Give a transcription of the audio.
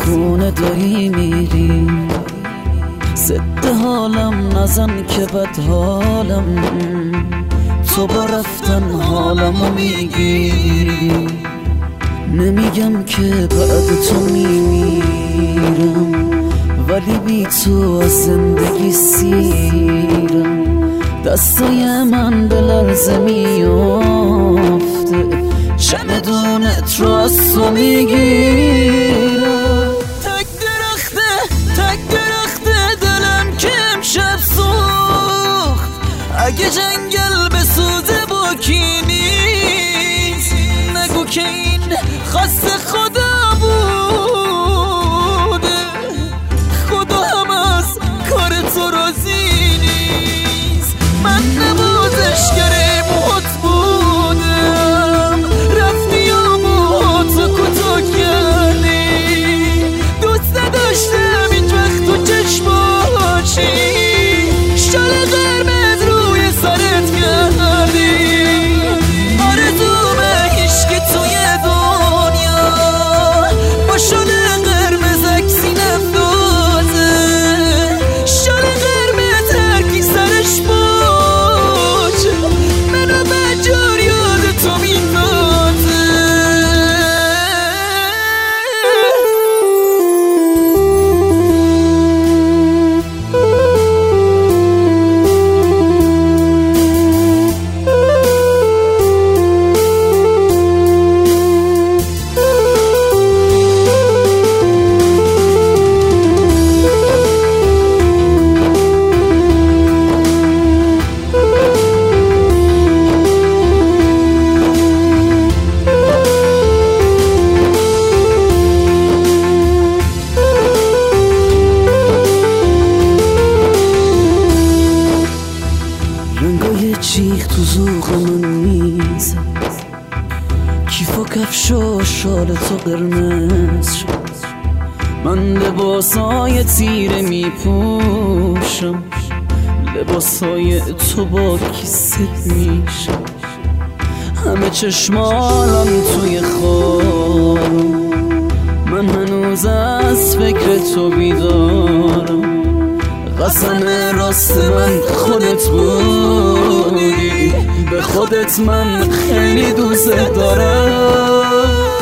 خونه داری میری، ضد حالم نزن که بد حالم، تو با رفتن حالمو میگیری. نمیگم که بعد تو میمیرم، ولی بی تو از زندگی سیرم. دستای من به لرزه میافته، چمدونت رو از تو میگیرم. تک درخته دلم که امشب سوخت، اگه جنگل بسوزه با کی نیست. نگو که این خاص خدا بوده، خدا هم از کار تو راضی نیست. من نوازشگر موهات بودم، رفتی یا موهاتو کوتاه کردی. دوست نداشتم هیچ وقت تو چشماشی، شال قرمز روی سرت کردی. آرزومه عشق توی دنیا با شال قرمز عکسی نفتازه، شال قرمز هرکی سرش باشه، منو بجار یاد تو میندازه. رنگای چیخ تو ذوق من میزه، کیف و کفش و شال تو قرمز شد. من لباسای تیره میپوشم، لباسای تو با کیست میشه. همه چشمالم توی خوابم، من هنوز از فکر تو بیدارم. قسم راست من خودت بودی، به خودت من خیلی دوست دارم.